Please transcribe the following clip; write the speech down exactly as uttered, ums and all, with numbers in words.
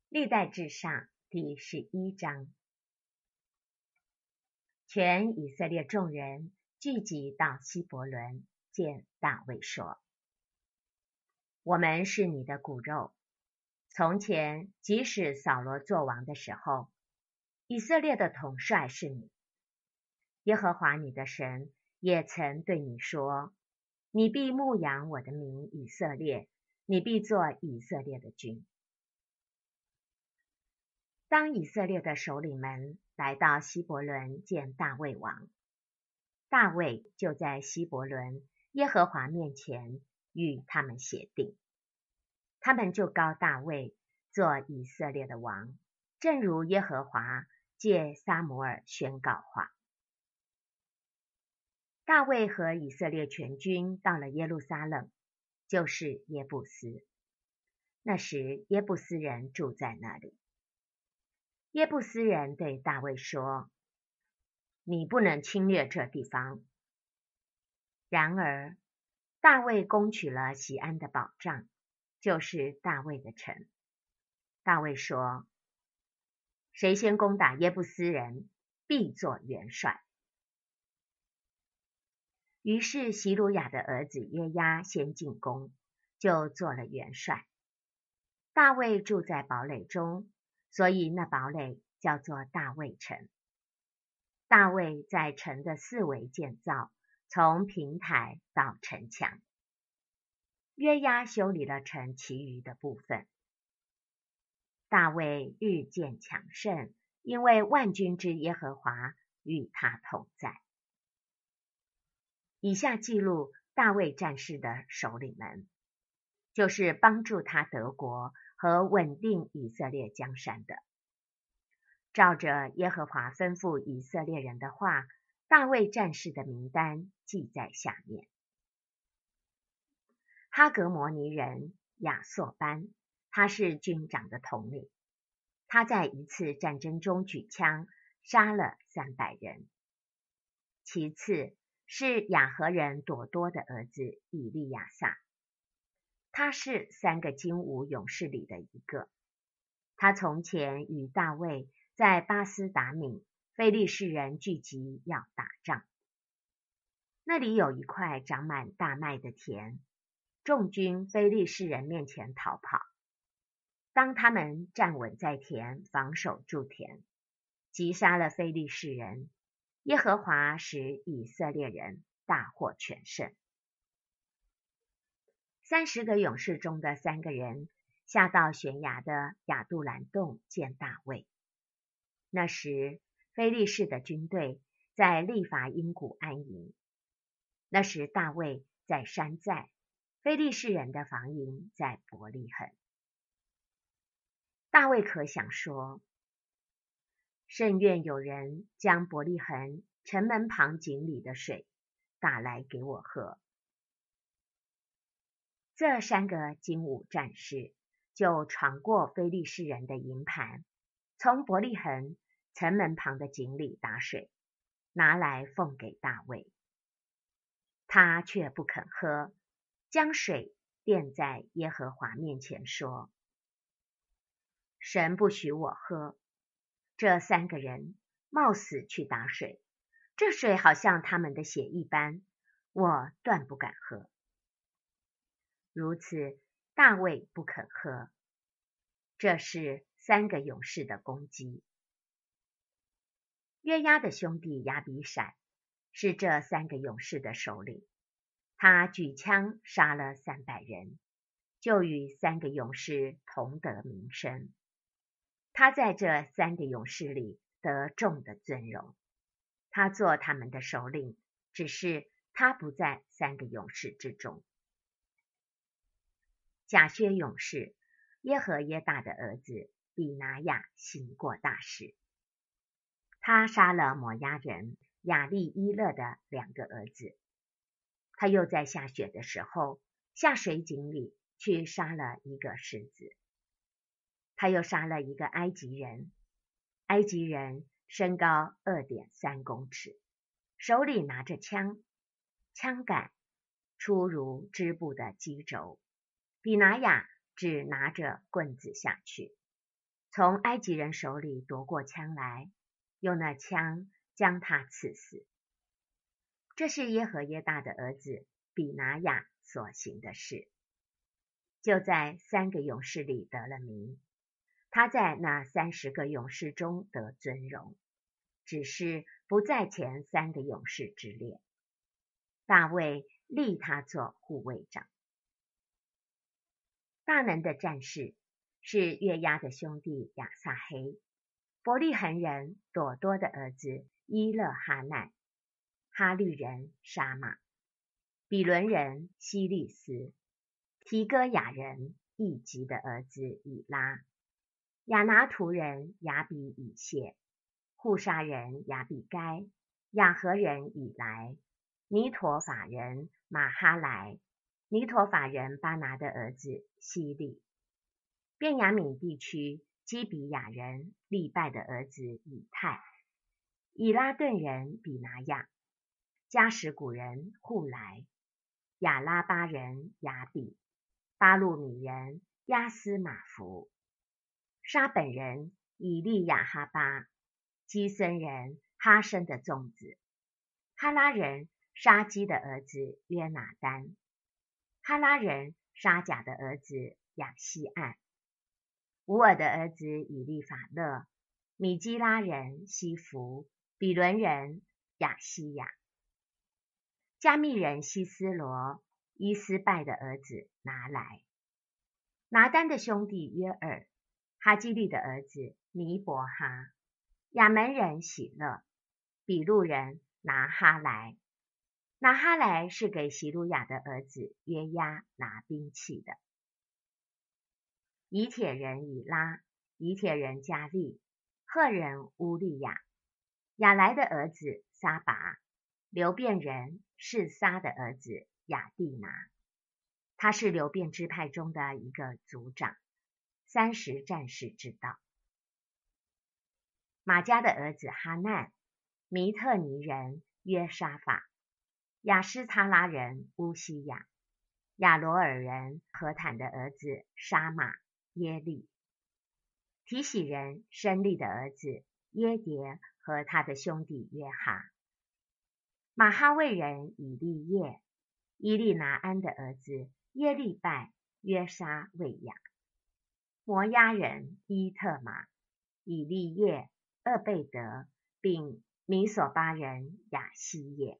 历代志上第十一章。全以色列众人聚集到希伯伦，见大卫说：我们是你的骨肉。从前即使扫罗作王的时候，以色列的统帅是你。耶和华你的神也曾对你说：你必牧养我的民以色列，你必做以色列的君。当以色列的首领们来到希伯伦见大卫王，大卫就在希伯伦耶和华面前与他们协定，他们就膏大卫做以色列的王，正如耶和华借撒母耳宣告话。大卫和以色列全军到了耶路撒冷，就是耶布斯。那时耶布斯人住在那里。耶布斯人对大卫说：你不能侵略这地方。然而大卫攻取了锡安的保障，就是大卫的城。大卫说：谁先攻打耶布斯人，必做元帅。于是希鲁雅的儿子约押先进攻，就做了元帅。大卫住在堡垒中，所以那堡垒叫做大卫城。大卫在城的四围建造，从平台到城墙。约押修理了城其余的部分。大卫日渐强盛，因为万军之耶和华与他同在。以下记录大卫战士的首领们，就是帮助他得国和稳定以色列江山的。照着耶和华吩咐以色列人的话，大卫战士的名单记在下面。哈格摩尼人亚朔班，他是军长的统领。他在一次战争中举枪杀了三百人。其次是亚何人朵多的儿子以利亚撒，他是三个精武勇士里的一个。他从前与大卫在巴斯达敏非利士人聚集要打仗，那里有一块长满大麦的田，众军非利士人面前逃跑。当他们站稳在田，防守住田，击杀了非利士人，耶和华使以色列人大获全胜。三十个勇士中的三个人下到悬崖的亚杜兰洞见大卫。那时非利士的军队在利伐因谷安营。那时大卫在山寨，非利士人的防营在伯利恒。大卫可想说：甚愿有人将伯利恒城门旁井里的水打来给我喝。这三个精武战士就闯过非利士人的营盘，从伯利恒城门旁的井里打水，拿来奉给大卫。他却不肯喝，将水奠在耶和华面前说：神不许我喝。这三个人冒死去打水，这水好像他们的血一般，我断不敢喝。如此大卫不肯喝。这是三个勇士的攻击。约押的兄弟亚比闪是这三个勇士的首领，他举枪杀了三百人，就与三个勇士同得名声。他在这三个勇士里得众的尊荣，他做他们的首领，只是他不在三个勇士之中。甲薛勇士耶和耶大的儿子比拿雅行过大事。他杀了摩押人亚利伊勒的两个儿子。他又在下雪的时候下水井里去杀了一个狮子。他又杀了一个埃及人，埃及人身高 二点三公尺，手里拿着枪，枪杆粗如织布的机轴。比拿雅只拿着棍子下去。 从埃及人手里夺过枪来，用那枪将他刺死。这是耶和耶大的儿子比拿雅所行的事，就在三个勇士里得了名。他在那三十个勇士中得尊荣，只是不在前三个勇士之列。大卫立他做护卫长。大能的战士是约押的兄弟亚撒黑，伯利恒人朵多的儿子伊勒哈奈，哈律人沙马，比伦人希利斯，提哥雅人易吉的儿子以拉，亚拿图人亚比以谢，户沙人亚比该，亚和人以来，尼陀法人马哈莱，尼陀法人巴拿的儿子希利，便雅悯地区基比亚人利拜的儿子以太，以拉顿人比拿雅，加什古人户来，亚拉巴人亚比，巴路米人亚斯马弗，沙本人以利亚哈巴，基森人哈生的粽子，哈拉人沙基的儿子约拿丹，哈拉人沙甲的儿子亚西岸，乌尔的儿子以利法勒，米基拉人西弗，比伦人亚西亚，加密人希斯罗，伊斯拜的儿子拿来，拿丹的兄弟约尔，哈基利的儿子尼伯哈，亚门人喜乐，比路人拿哈来，拿哈来是给席鲁雅的儿子约押拿兵器的。以铁人以拉，以铁人加利，赫人乌利亚，亚来的儿子撒拔，流便人示撒的儿子亚蒂拿，他是流便支派中的一个族长，三十战士之道。马加的儿子哈难，弥特尼人约沙法，亚施擦拉人乌西亚，亚罗尔人何坦的儿子沙马耶利，提喜人申利的儿子耶迭和他的兄弟约哈，马哈卫人以利叶，伊利拿安的儿子耶利拜约沙卫亚，摩押人伊特玛，以利叶厄贝德，并米索巴人亚西叶。